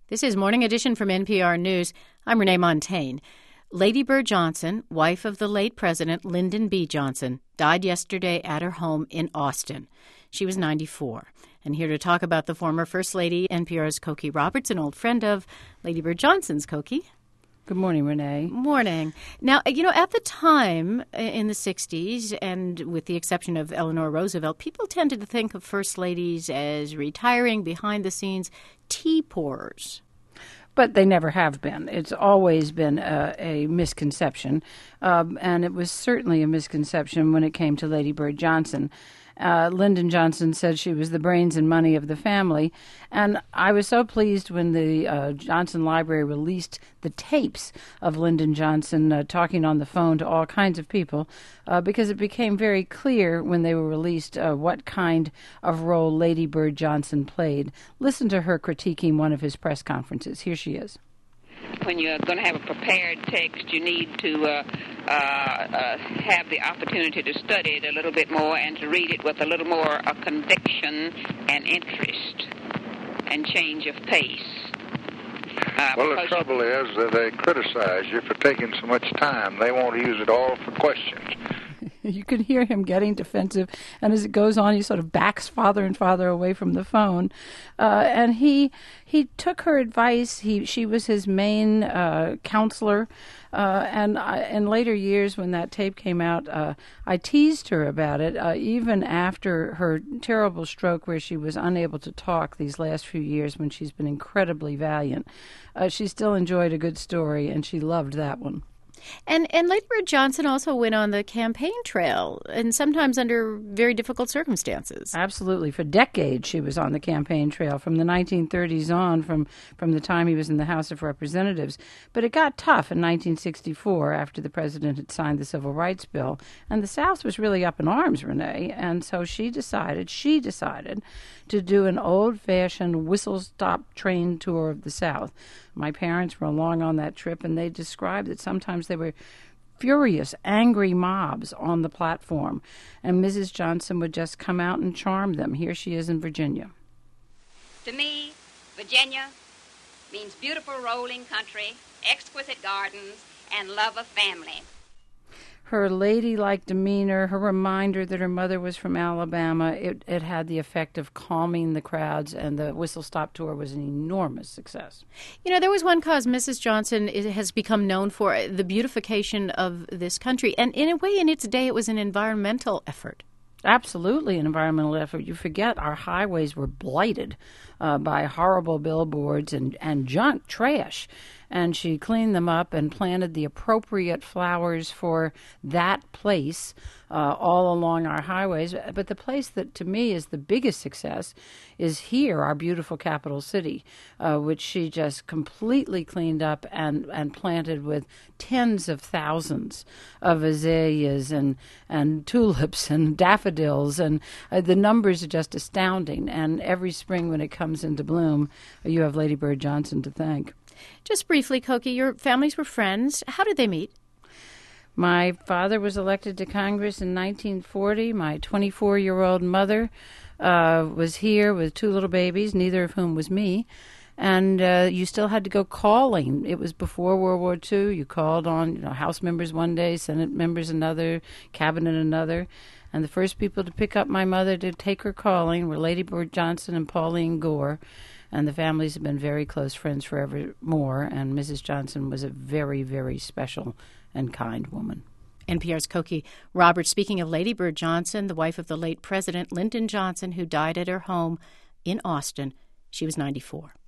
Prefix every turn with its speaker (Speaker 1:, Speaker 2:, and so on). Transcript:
Speaker 1: This is Morning Edition from NPR News. I'm Renee Montaigne. Lady Bird Johnson, wife of the late President Lyndon B. Johnson, died yesterday at her home in Austin. She was 94. And here to talk about the former First Lady, NPR's Cokie Roberts, an old friend of Lady Bird Johnson's. Cokie.
Speaker 2: Good morning, Renee.
Speaker 1: Morning. Now, at the time in the 60s, and with the exception of Eleanor Roosevelt, people tended to think of First Ladies as retiring, behind-the-scenes tea pourers.
Speaker 2: But they never have been. It's always been a misconception, and it was certainly a misconception when it came to Lady Bird Johnson. Lyndon Johnson said she was the brains and money of the family, and I was so pleased when the Johnson Library released the tapes of Lyndon Johnson talking on the phone to all kinds of people, because it became very clear when they were released what kind of role Lady Bird Johnson played. Listen to her critiquing one of his press conferences. Here she is.
Speaker 3: When you're going to have a prepared text, you need to have the opportunity to study it a little bit more and to read it with a little more conviction and interest and change of pace.
Speaker 4: Well, the trouble is that they criticize you for taking so much time. They want to use it all for questions.
Speaker 2: You can hear him getting defensive, and as it goes on, he sort of backs farther and farther away from the phone. And he took her advice. She was his main counselor. And in later years, when that tape came out, I teased her about it, even after her terrible stroke where she was unable to talk these last few years when she's been incredibly valiant. She still enjoyed a good story, and she loved that one.
Speaker 1: And Lady Bird Johnson also went on the campaign trail, and sometimes under very difficult circumstances.
Speaker 2: Absolutely. For decades she was on the campaign trail, from the 1930s on, from the time he was in the House of Representatives. But it got tough in 1964 after the president had signed the Civil Rights Bill, and the South was really up in arms, Renee, and so she decided to do an old-fashioned whistle-stop train tour of the South. My parents were along on that trip, and they described that sometimes they were furious, angry mobs on the platform, and Mrs. Johnson would just come out and charm them. Here she is in Virginia.
Speaker 5: To me, Virginia means beautiful rolling country, exquisite gardens, and love of family.
Speaker 2: Her ladylike demeanor, her reminder that her mother was from Alabama, it had the effect of calming the crowds, and the Whistle Stop Tour was an enormous success.
Speaker 1: There was one cause Mrs. Johnson has become known for, the beautification of this country. And in a way, in its day, it was an environmental effort.
Speaker 2: Absolutely an environmental effort. You forget our highways were blighted by horrible billboards and junk, trash. And she cleaned them up and planted the appropriate flowers for that place all along our highways. But the place that, to me, is the biggest success is here, our beautiful capital city, which she just completely cleaned up and planted with tens of thousands of azaleas and tulips and daffodils. And the numbers are just astounding. And every spring when it comes into bloom, you have Lady Bird Johnson to thank.
Speaker 1: Just briefly, Cokie, your families were friends. How did they meet?
Speaker 2: My father was elected to Congress in 1940. My 24-year-old mother was here with two little babies, neither of whom was me. And you still had to go calling. It was before World War II. You called on House members one day, Senate members another, Cabinet another. And the first people to pick up my mother to take her calling were Lady Bird Johnson and Pauline Gore. And the families have been very close friends forevermore, and Mrs. Johnson was a very, very special and kind woman.
Speaker 1: NPR's Cokie Roberts speaking of Lady Bird Johnson, the wife of the late President Lyndon Johnson, who died at her home in Austin. She was 94.